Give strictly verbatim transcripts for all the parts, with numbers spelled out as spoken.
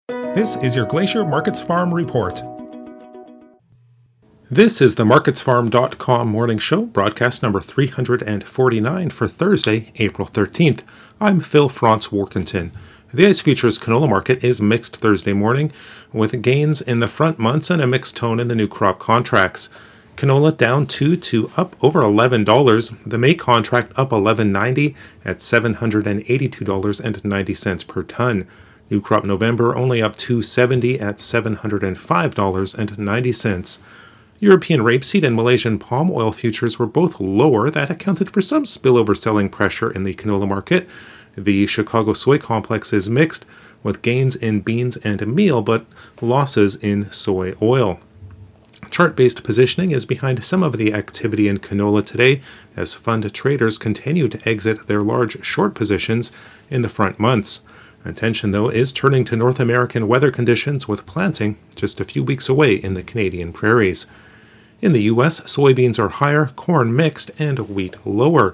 This is your Glacier Markets Farm Report. This is the markets farm dot com morning show, broadcast number three hundred forty-nine for Thursday, April thirteenth. I'm Phil Franz Warkentin. The ICE Futures canola market is mixed Thursday morning, with gains in the front months and a mixed tone in the new crop contracts. Canola down two to up over eleven dollars. The May contract up eleven ninety at seven hundred eighty-two dollars and ninety cents per ton. New crop November only up two seventy at seven hundred five dollars and ninety cents. European rapeseed and Malaysian palm oil futures were both lower. That accounted for some spillover selling pressure in the canola market. The Chicago soy complex is mixed, with gains in beans and meal, but losses in soy oil. Chart-based positioning is behind some of the activity in canola today, as fund traders continue to exit their large short positions in the front months. Attention, though, is turning to North American weather conditions, with planting just a few weeks away in the Canadian prairies. In the U S, soybeans are higher, corn mixed, and wheat lower.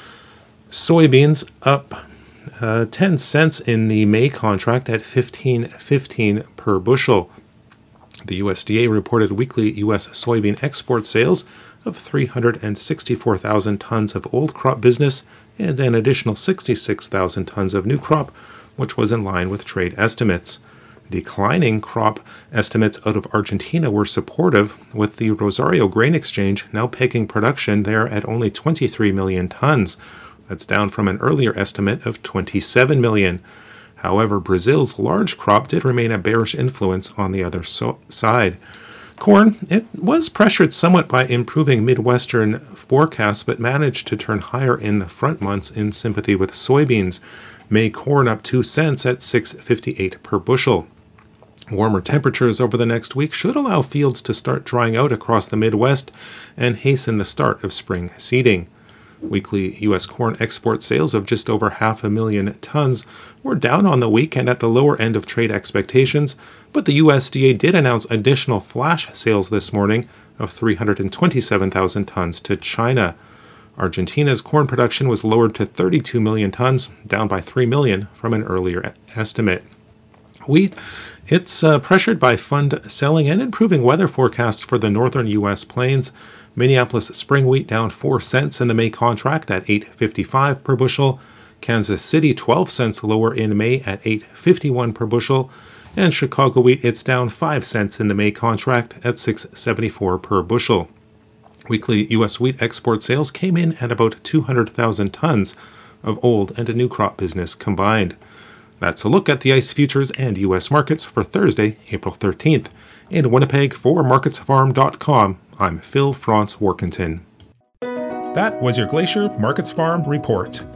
Soybeans up uh, ten cents in the May contract at fifteen fifteen per bushel. The U S D A reported weekly U S soybean export sales of three hundred sixty-four thousand tons of old crop business and an additional sixty-six thousand tons of new crop, which was in line with trade estimates. Declining crop estimates out of Argentina were supportive, with the Rosario Grain Exchange now pegging production there at only twenty-three million tons. That's down from an earlier estimate of twenty-seven million. However, Brazil's large crop did remain a bearish influence on the other so- side. Corn, it was pressured somewhat by improving Midwestern forecasts, but managed to turn higher in the front months in sympathy with soybeans. May corn up two cents at six fifty-eight per bushel. Warmer temperatures over the next week should allow fields to start drying out across the Midwest and hasten the start of spring seeding. Weekly U S corn export sales of just over half a million tons were down on the week and at the lower end of trade expectations, but the U S D A did announce additional flash sales this morning of three hundred twenty-seven thousand tons to China. Argentina's corn production was lowered to thirty-two million tons, down by three million from an earlier estimate. Wheat, it's uh, pressured by fund selling and improving weather forecasts for the northern U S plains. Minneapolis spring wheat down four cents in the May contract at eight fifty-five per bushel. Kansas City twelve cents lower in May at eight fifty-one per bushel. And Chicago wheat, it's down five cents in the May contract at six seventy-four per bushel. Weekly U S wheat export sales came in at about two hundred thousand tons of old and new crop business combined. That's a look at the ICE Futures and U S markets for Thursday, April thirteenth. In Winnipeg for markets farm dot com, I'm Phil Franz Warkentin. That was your Glacier Markets Farm Report.